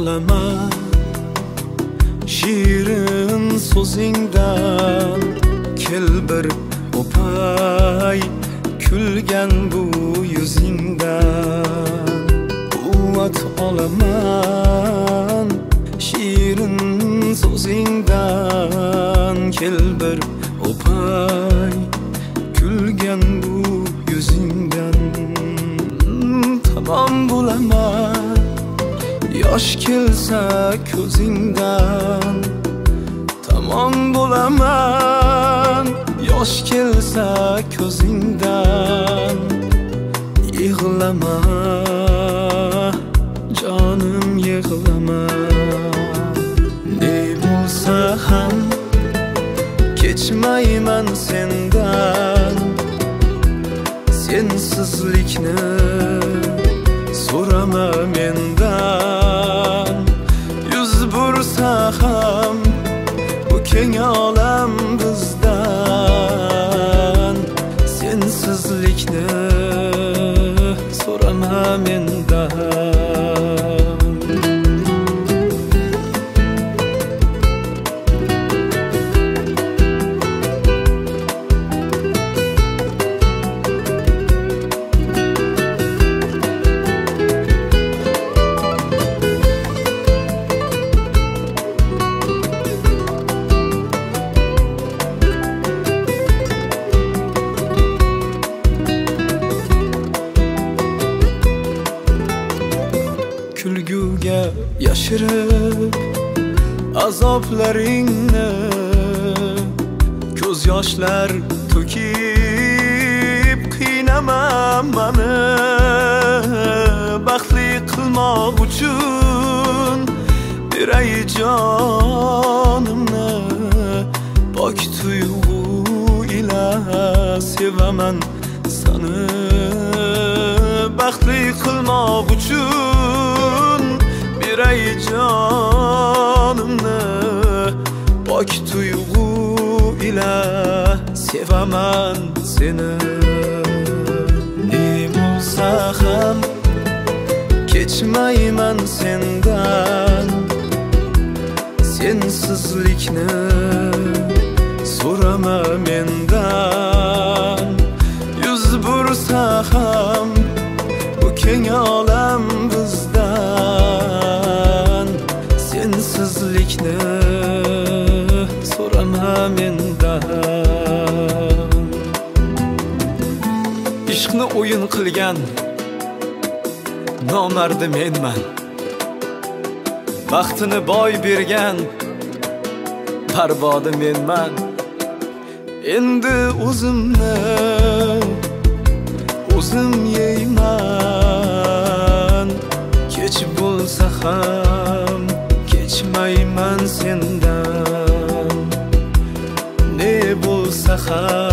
olaman shirin so'zingdan. Kel bir o'pay kulgan bu yuzingdan. Quvvat olaman shirin so'zingdan. Kel bir o'pay kulgan bu yuzingdan. Tamam bo'laman yosh kelsa ko'zingdan. Tamam bo'laman yosh kelsa ko'zingdan. Yig'lama jonim yig'lama. Ne bo'lsa ham kechmayman sendan. Sensizlikni so'rama mendan. Yuz bursa ham bu keng olam bizdan. Sensizlikni so'rama mendan. Kulguga yashirib azoblaringni, ko'z yoshlar to'kib qiynama mani. Baxtli qilmoq uchun beray jonimni. Pok tuyg'u ila sevaman seni. Baxtli qilmoq uchun beray jonimni. Pok tuyg'u ila sevaman seni. Ne bo'lsa ham kechmayman sendan. Sensizlikni so'rama mendan. Yuz bursa ham bu keng olam bizdan. Sensizlikni so'rama mendan. Ishqni o'yin qilgan nomardi menman. Baxtini boy bergan barbodi menman. Endi o'zimni o'zim yeyman. Kech bo'lsa ham kechmayman sendan. Ne bo'lsa ham